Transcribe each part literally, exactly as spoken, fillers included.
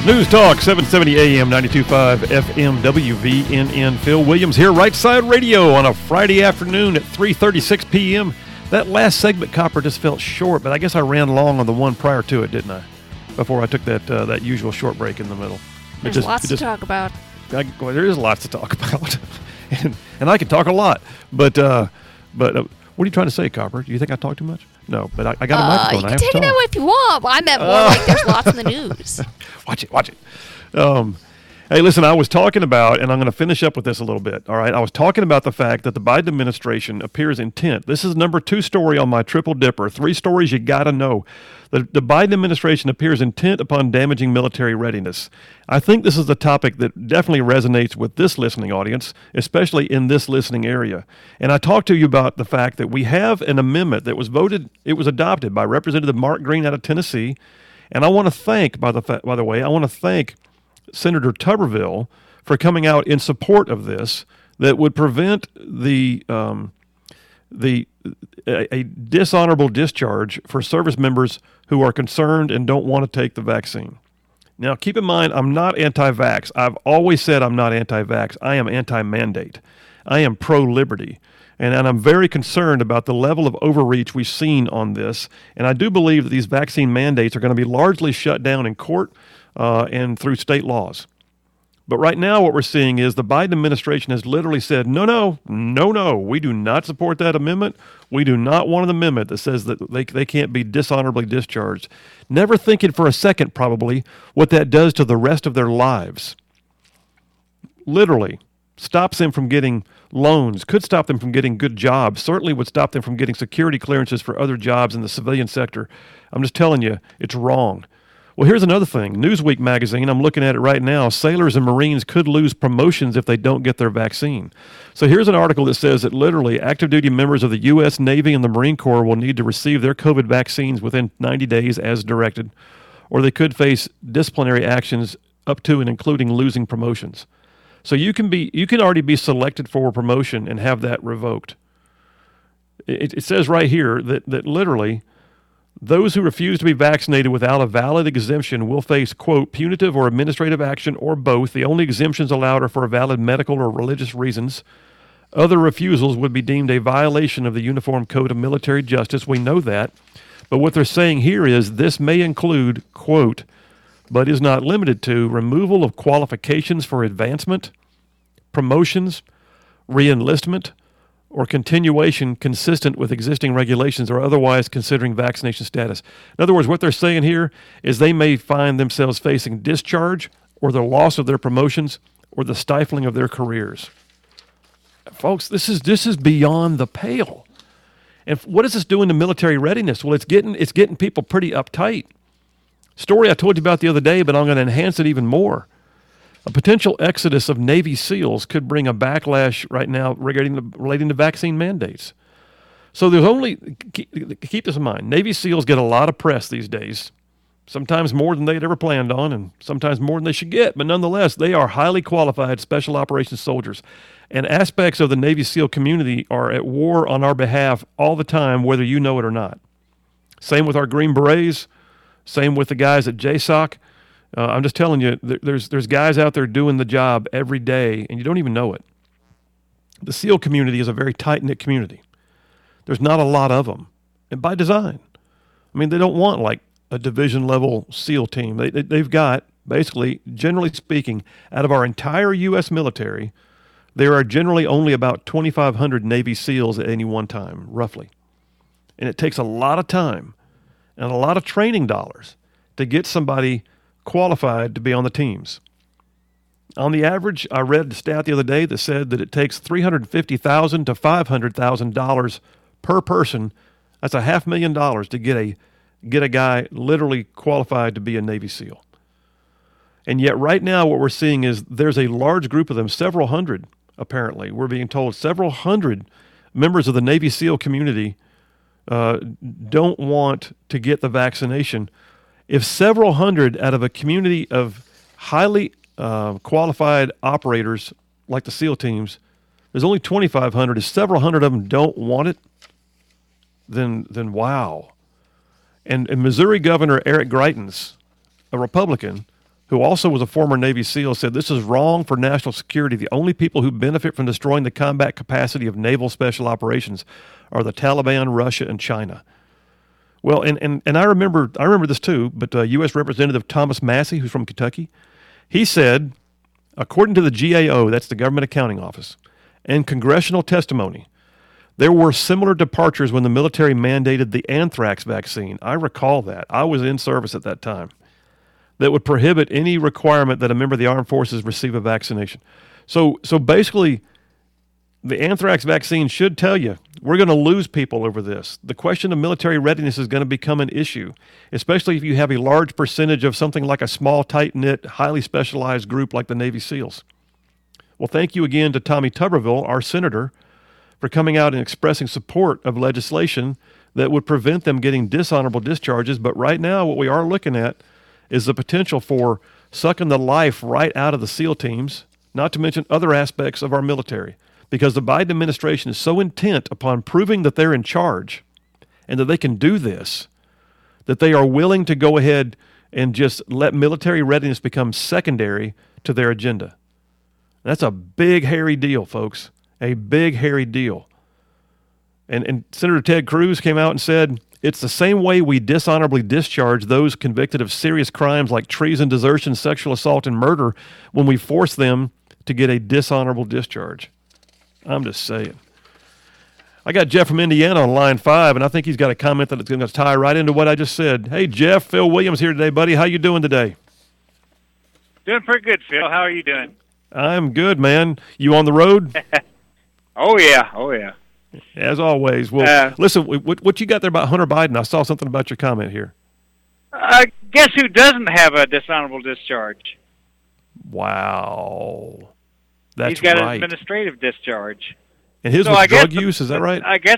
News Talk, seven seventy A M, ninety-two point five F M, W V N N. Phil Williams here, Right Side Radio on a Friday afternoon at three thirty-six P M That last segment, Copper, just felt short, but I guess I ran long on the one prior to it, didn't I? Before I took that uh, that usual short break in the middle. There's just, lots just, to talk about. I, well, there is lots to talk about, and and I can talk a lot. But uh, but uh, what are you trying to say, Copper? Do you think I talk too much? No, but I, I got a uh, microphone. You I can have take to it that talk. way if you want. I meant more Uh. like there's lots in the news. Watch it, watch it. Um, hey, listen, I was talking about, and I'm going to finish up with this a little bit, all right? I was talking about the fact that the Biden administration appears intent. This is number two story on my triple dipper. Three stories you got to know. The, the Biden administration appears intent upon damaging military readiness. I think this is a topic that definitely resonates with this listening audience, especially in this listening area. And I talked to you about the fact that we have an amendment that was voted, it was adopted by Representative Mark Green out of Tennessee. And I want to thank, by the fa- by the way, I want to thank Senator Tuberville for coming out in support of this that would prevent the um, the a, a dishonorable discharge for service members who are concerned and don't want to take the vaccine. Now, keep in mind, I'm not anti-vax. I've always said I'm not anti-vax. I am anti-mandate. I am pro-liberty. And, and I'm very concerned about the level of overreach we've seen on this. And I do believe that these vaccine mandates are going to be largely shut down in court uh, and through state laws. But right now what we're seeing is the Biden administration has literally said, no, no, no, no, we do not support that amendment. We do not want an amendment that says that they, they can't be dishonorably discharged. Never thinking for a second, probably, what that does to the rest of their lives. Literally stops them from getting loans, could stop them from getting good jobs, certainly would stop them from getting security clearances for other jobs in the civilian sector. I'm just telling you, it's wrong. Well, here's another thing. Newsweek magazine, I'm looking at it right now. Sailors and Marines could lose promotions if they don't get their vaccine. So here's an article that says that literally active duty members of the U S Navy and the Marine Corps will need to receive their COVID vaccines within ninety days as directed, or they could face disciplinary actions up to and including losing promotions. So you can be, you can already be selected for a promotion and have that revoked. It, it says right here that, that literally those who refuse to be vaccinated without a valid exemption will face, quote, punitive or administrative action or both. The only exemptions allowed are for valid medical or religious reasons. Other refusals would be deemed a violation of the Uniform Code of Military Justice. We know that. But what they're saying here is this may include, quote, but is not limited to removal of qualifications for advancement, promotions, reenlistment, or continuation consistent with existing regulations or otherwise considering vaccination status. In other words, what they're saying here is they may find themselves facing discharge or the loss of their promotions or the stifling of their careers. Folks, this is this is beyond the pale. And what is this doing to military readiness? Well, it's getting it's getting people pretty uptight. Story I told you about the other day, but I'm going to enhance it even more. A potential exodus of Navy SEALs could bring a backlash right now regarding the, relating to vaccine mandates. So there's only, keep, keep this in mind, Navy SEALs get a lot of press these days, sometimes more than they'd ever planned on and sometimes more than they should get, but nonetheless, they are highly qualified special operations soldiers. And aspects of the Navy SEAL community are at war on our behalf all the time, whether you know it or not. Same with our Green Berets, same with the guys at J SOC. Uh, I'm just telling you, there, there's there's guys out there doing the job every day, and you don't even know it. The SEAL community is a very tight-knit community. There's not a lot of them, and by design. I mean, they don't want, like, a division-level SEAL team. They, they, they've got, basically, generally speaking, out of our entire U S military, there are generally only about twenty-five hundred Navy SEALs at any one time, roughly. And it takes a lot of time and a lot of training dollars to get somebody qualified to be on the teams. On the average, I read a stat the other day that said that it takes three hundred fifty thousand dollars to five hundred thousand dollars per person. That's a half million dollars to get a get a guy literally qualified to be a Navy SEAL. And yet right now what we're seeing is there's a large group of them, several hundred apparently. We're being told several hundred members of the Navy SEAL community uh, don't want to get the vaccination. If several hundred out of a community of highly uh, qualified operators like the SEAL teams, there's only twenty-five hundred, if several hundred of them don't want it, then then wow. And, and Missouri Governor Eric Greitens, a Republican, who also was a former Navy SEAL, said this is wrong for national security. The only people who benefit from destroying the combat capacity of naval special operations are the Taliban, Russia, and China. Well, and, and, and I remember I remember this too, but uh, U S Representative Thomas Massey, who's from Kentucky, he said, according to the G A O, that's the Government Accounting Office, and congressional testimony, there were similar departures when the military mandated the anthrax vaccine. I recall that. I was in service at that time. That would prohibit any requirement that a member of the armed forces receive a vaccination. So, so basically, the anthrax vaccine should tell you we're going to lose people over this. The question of military readiness is going to become an issue, especially if you have a large percentage of something like a small, tight-knit, highly specialized group like the Navy SEALs. Well, thank you again to Tommy Tuberville, our senator, for coming out and expressing support of legislation that would prevent them getting dishonorable discharges. But right now, what we are looking at is the potential for sucking the life right out of the SEAL teams, not to mention other aspects of our military, because the Biden administration is so intent upon proving that they're in charge and that they can do this, that they are willing to go ahead and just let military readiness become secondary to their agenda. That's a big, hairy deal, folks, a big, hairy deal. And, and Senator Ted Cruz came out and said, it's the same way we dishonorably discharge those convicted of serious crimes like treason, desertion, sexual assault, and murder when we force them to get a dishonorable discharge. I'm just saying. I got Jeff from Indiana on line five, and I think he's got a comment that's going to tie right into what I just said. Hey, Jeff, Phil Williams here today, buddy. How you doing today? Doing pretty good, Phil. How are you doing? I'm good, man. You on the road? Oh, yeah. Oh, yeah. As always. Well, uh, listen, what, what you got there about Hunter Biden? I saw something about your comment here. Uh, guess who doesn't have a dishonorable discharge? Wow. That's He's got right. an administrative discharge. And his so was I drug guess, use, is that right? I guess.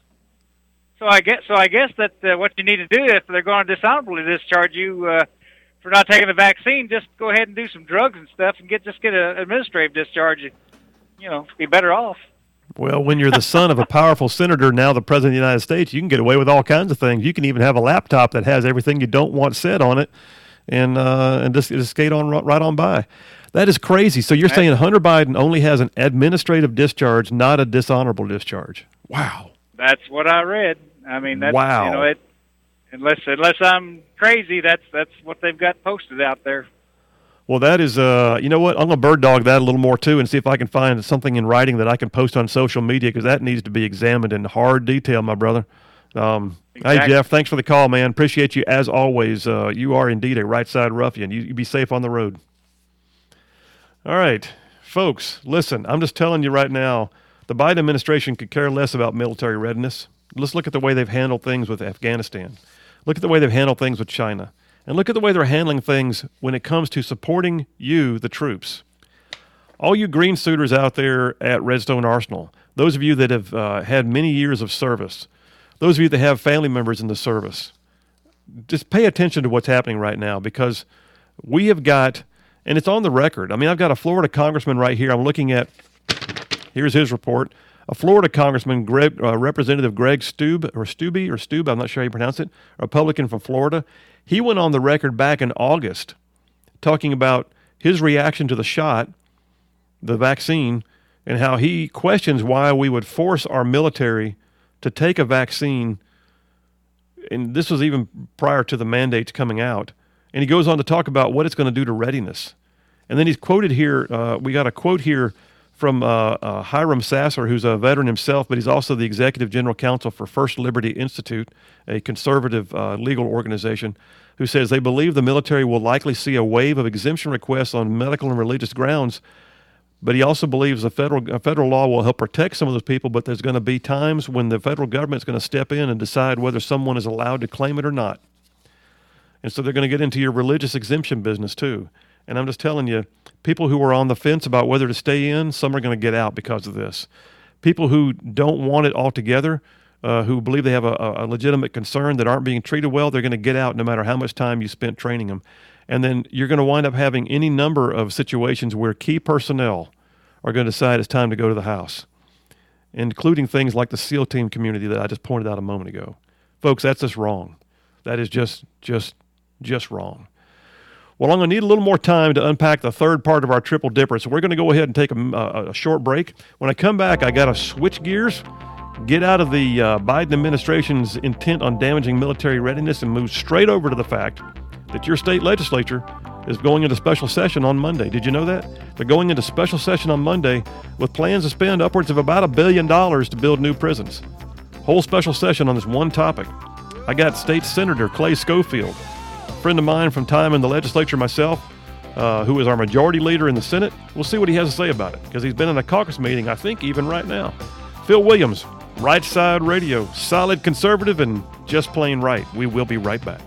So I guess. So I guess that uh, what you need to do if they're going to dishonorably discharge you uh, for not taking the vaccine, just go ahead and do some drugs and stuff, and get just get an administrative discharge. You know, be better off. Well, when you're the son of a powerful senator, now the president of the United States, you can get away with all kinds of things. You can even have a laptop that has everything you don't want said on it, and uh, and just, just skate on right on by. That is crazy. So you're That's, saying Hunter Biden only has an administrative discharge, not a dishonorable discharge? Wow. That's what I read. I mean, that's, wow. You know, it, unless unless I'm crazy, that's that's what they've got posted out there. Well, that is, uh, you know what? I'm going to bird dog that a little more, too, and see if I can find something in writing that I can post on social media, because that needs to be examined in hard detail, my brother. Um, exactly. Hey, Jeff, thanks for the call, man. Appreciate you as always. Uh, you are indeed a right-side ruffian. You, you be safe on the road. All right, folks, listen, I'm just telling you right now, the Biden administration could care less about military readiness. Let's look at the way they've handled things with Afghanistan. Look at the way they've handled things with China. And look at the way they're handling things when it comes to supporting you, the troops. All you green suitors out there at Redstone Arsenal, those of you that have uh, had many years of service, those of you that have family members in the service, just pay attention to what's happening right now, because we have got, and it's on the record. I mean, I've got a Florida congressman right here. I'm looking at, here's his report. A Florida congressman, Greg, uh, Representative Greg Stube, or Stubbe, or Stube, I'm not sure how you pronounce it, a Republican from Florida. He went on the record back in August talking about his reaction to the shot, the vaccine, and how he questions why we would force our military to take a vaccine. And this was even prior to the mandates coming out. And he goes on to talk about what it's going to do to readiness. And then he's quoted here, uh, we got a quote here from uh, uh, Hiram Sasser, who's a veteran himself, but he's also the executive general counsel for First Liberty Institute, a conservative uh, legal organization, who says they believe the military will likely see a wave of exemption requests on medical and religious grounds, but he also believes the federal uh, federal law will help protect some of those people, but there's going to be times when the federal government is going to step in and decide whether someone is allowed to claim it or not. And so they're going to get into your religious exemption business too. And I'm just telling you, people who are on the fence about whether to stay in, some are going to get out because of this. People who don't want it altogether, uh, who believe they have a, a legitimate concern that aren't being treated well, they're going to get out no matter how much time you spent training them. And then you're going to wind up having any number of situations where key personnel are going to decide it's time to go to the house, including things like the SEAL team community that I just pointed out a moment ago. Folks, that's just wrong. That is just, just, just wrong. Well, I'm going to need a little more time to unpack the third part of our triple dipper, so we're going to go ahead and take a, a, a short break. When I come back, I got to switch gears, get out of the uh, Biden administration's intent on damaging military readiness, and move straight over to the fact that your state legislature is going into special session on Monday. Did you know that? They're going into special session on Monday with plans to spend upwards of about a billion dollars to build new prisons. Whole special session on this one topic. I got State Senator Clay Schofield, a friend of mine from time in the legislature myself, uh, who is our majority leader in the Senate. We'll see what he has to say about it, because he's been in a caucus meeting, I think, even right now. Phil Williams, Right Side Radio, solid conservative and just plain right. We will be right back.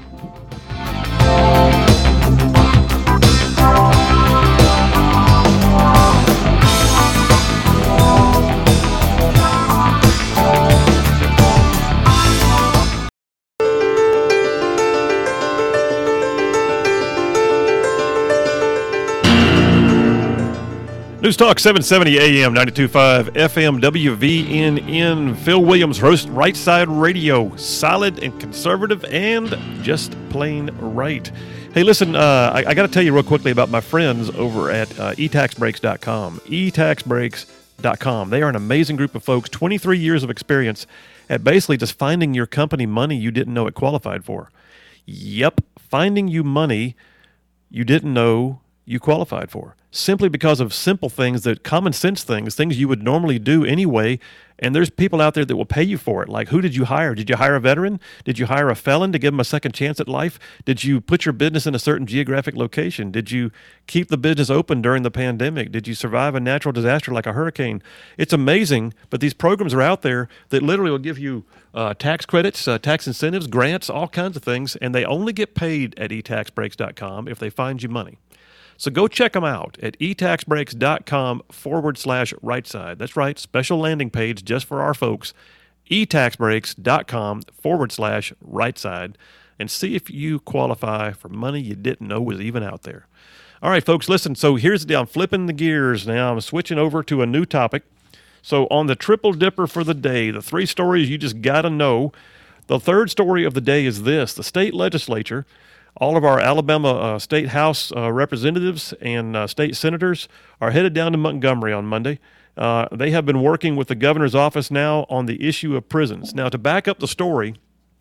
News Talk seven seventy A M, ninety-two point five F M, W V N N. Phil Williams, host, Right Side Radio, solid and conservative and just plain right. Hey, listen, uh, I, I got to tell you real quickly about my friends over at uh, e tax breaks dot com. e tax breaks dot com. They are an amazing group of folks, twenty-three years of experience at basically just finding your company money you didn't know it qualified for. Yep, finding you money you didn't know you qualified for, simply because of simple things, that common sense things, things you would normally do anyway. And there's people out there that will pay you for it. Like, who did you hire? Did you hire a veteran? Did you hire a felon to give them a second chance at life? Did you put your business in a certain geographic location? Did you keep the business open during the pandemic? Did you survive a natural disaster like a hurricane? It's amazing, but these programs are out there that literally will give you uh, tax credits, uh, tax incentives, grants, all kinds of things, and they only get paid at e tax breaks dot com if they find you money. So go check them out at e tax breaks dot com forward slash right side. That's right, special landing page just for our folks, e tax breaks dot com forward slash right side, and see if you qualify for money you didn't know was even out there. All right, folks, listen, so here's the deal. I'm flipping the gears now. I'm switching over to a new topic. So on the triple dipper for the day, the three stories you just got to know, the third story of the day is this. The state legislature, all of our Alabama uh, State House uh, representatives and uh, state senators are headed down to Montgomery on Monday. Uh, they have been working with the governor's office now on the issue of prisons. Now, to back up the story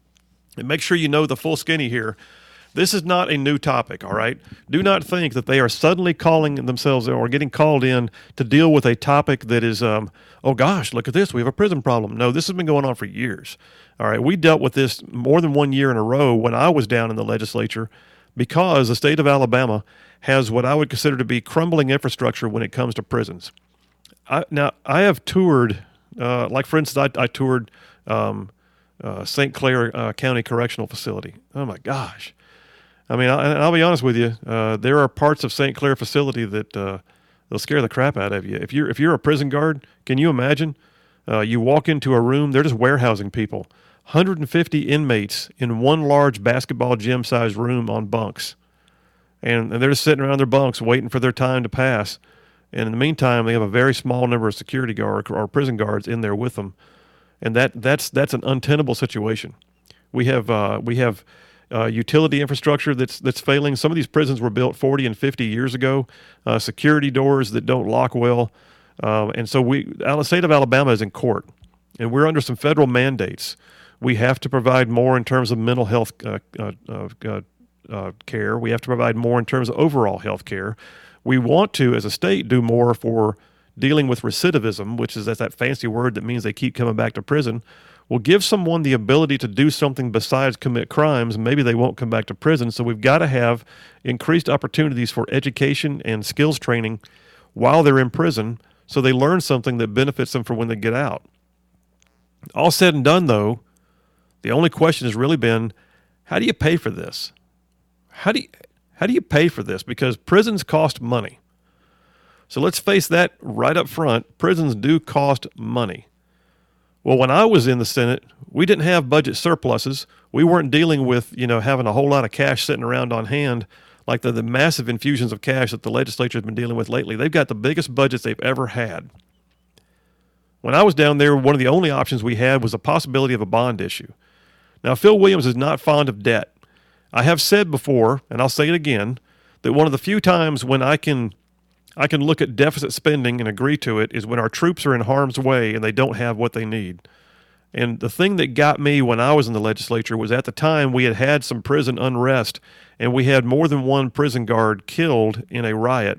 and make sure you know the full skinny here, this is not a new topic, all right? Do not think that they are suddenly calling themselves or getting called in to deal with a topic that is, um, oh gosh, look at this, we have a prison problem. No, this has been going on for years. All right, we dealt with this more than one year in a row when I was down in the legislature, because the state of Alabama has what I would consider to be crumbling infrastructure when it comes to prisons. I, now, I have toured, uh, like for instance, I, I toured um, uh, Saint Clair uh, County Correctional Facility. Oh my gosh. I mean, I, and I'll be honest with you, uh, there are parts of Saint Clair facility that uh, they'll scare the crap out of you. If you're, if you're a prison guard, can you imagine? Uh, you walk into a room, they're just warehousing people. one hundred fifty inmates in one large basketball gym-sized room on bunks. And, and they're just sitting around their bunks waiting for their time to pass. And in the meantime, they have a very small number of security guard or prison guards in there with them. And that that's that's an untenable situation. We have uh, we have uh, utility infrastructure that's that's failing. Some of these prisons were built forty and fifty years ago. Uh, security doors that don't lock well. Um, and so we, the state of Alabama is in court, and we're under some federal mandates. We have to provide more in terms of mental health uh, uh, uh, uh, care. We have to provide more in terms of overall health care. We want to, as a state, do more for dealing with recidivism, which is that's that fancy word that means they keep coming back to prison. We'll give someone the ability to do something besides commit crimes. Maybe they won't come back to prison. So we've got to have increased opportunities for education and skills training while they're in prison, so they learn something that benefits them for when they get out. All said and done, though, the only question has really been, how do you pay for this? How do you, how do you pay for this? Because prisons cost money. So let's face that right up front. Prisons do cost money. Well, when I was in the Senate, we didn't have budget surpluses. We weren't dealing with, you know, having a whole lot of cash sitting around on hand like the, the massive infusions of cash that the legislature has been dealing with lately. They've got the biggest budgets they've ever had. When I was down there, one of the only options we had was the possibility of a bond issue. Now, Phil Williams is not fond of debt. I have said before, and I'll say it again, that one of the few times when I can I can look at deficit spending and agree to it is when our troops are in harm's way and they don't have what they need. And the thing that got me when I was in the legislature was at the time we had had some prison unrest and we had more than one prison guard killed in a riot.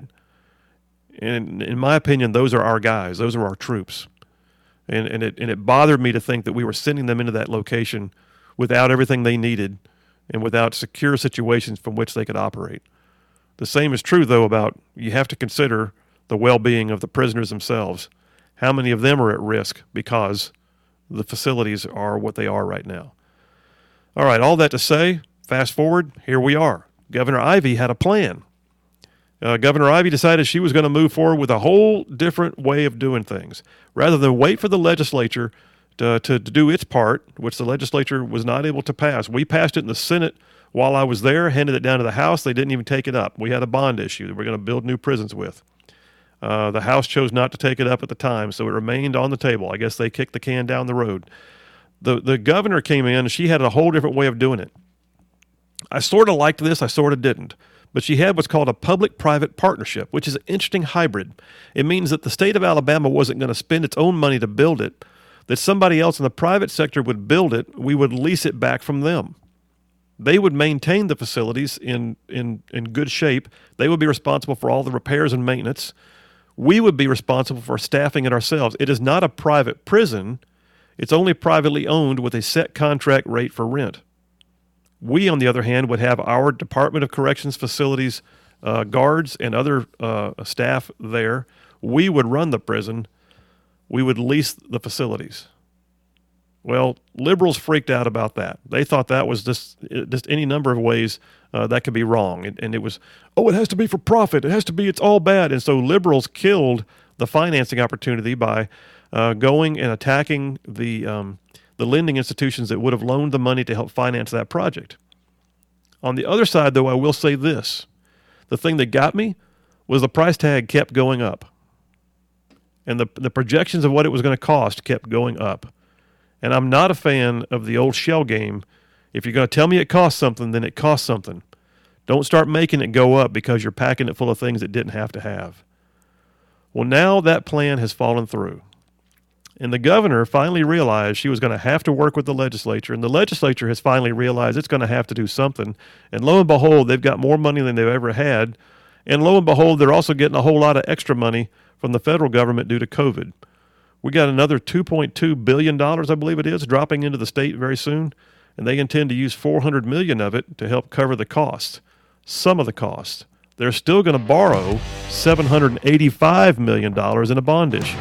And in my opinion, those are our guys. Those are our troops. And, and, it, and it bothered me to think that we were sending them into that location without everything they needed and without secure situations from which they could operate. The same is true, though, about you have to consider the well-being of the prisoners themselves. How many of them are at risk because the facilities are what they are right now? All right, all that to say, fast forward, here we are. Governor Ivey had a plan. Uh, Governor Ivey decided she was going to move forward with a whole different way of doing things. Rather than wait for the legislature to, to, to do its part, which the legislature was not able to pass. We passed it in the Senate while I was there, handed it down to the House. They didn't even take it up. We had a bond issue that we're going to build new prisons with. Uh, the House chose not to take it up at the time, so it remained on the table. I guess they kicked the can down the road. The, the governor came in, and she had a whole different way of doing it. I sort of liked this, I sort of didn't. But she had what's called a public-private partnership, which is an interesting hybrid. It means that the state of Alabama wasn't going to spend its own money to build it, that somebody else in the private sector would build it, we would lease it back from them. They would maintain the facilities in, in, in good shape. They would be responsible for all the repairs and maintenance. We would be responsible for staffing it ourselves. It is not a private prison. It's only privately owned with a set contract rate for rent. We, on the other hand, would have our Department of Corrections facilities uh, guards and other uh, staff there. We would run the prison. We would lease the facilities. Well, liberals freaked out about that. They thought that was just just any number of ways uh, that could be wrong. And, and it was, oh, it has to be for profit. It has to be, it's all bad. And so liberals killed the financing opportunity by uh, going and attacking the um, the lending institutions that would have loaned the money to help finance that project. On the other side, though, I will say this. The thing that got me was the price tag kept going up. And the the projections of what it was going to cost kept going up. And I'm not a fan of the old shell game. If you're going to tell me it costs something, then it costs something. Don't start making it go up because you're packing it full of things it didn't have to have. Well, now that plan has fallen through. And the governor finally realized she was going to have to work with the legislature, and the legislature has finally realized it's going to have to do something. And lo and behold, they've got more money than they've ever had. And lo and behold, they're also getting a whole lot of extra money from the federal government due to COVID. We got another two point two billion dollars, I believe it is, dropping into the state very soon, and they intend to use four hundred million dollars of it to help cover the cost, some of the cost. They're still going to borrow seven hundred eighty-five million dollars in a bond issue.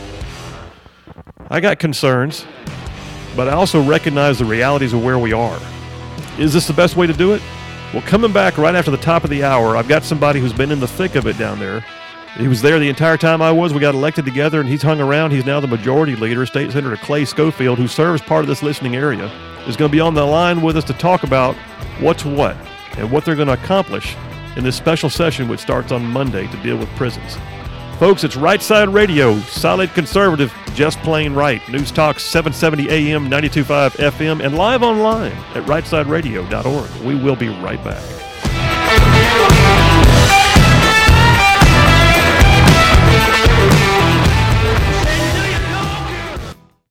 I got concerns, but I also recognize the realities of where we are. Is this the best way to do it? Well, coming back right after the top of the hour, I've got somebody who's been in the thick of it down there. He was there the entire time I was. We got elected together, and he's hung around. He's now the majority leader, State Senator Clay Schofield, who serves part of this listening area, is going to be on the line with us to talk about what's what and what they're going to accomplish in this special session, which starts on Monday to deal with prisons. Folks, it's Right Side Radio, solid conservative, just plain right. News Talk seven seventy A M, ninety-two point five F M, and live online at right side radio dot org. We will be right back.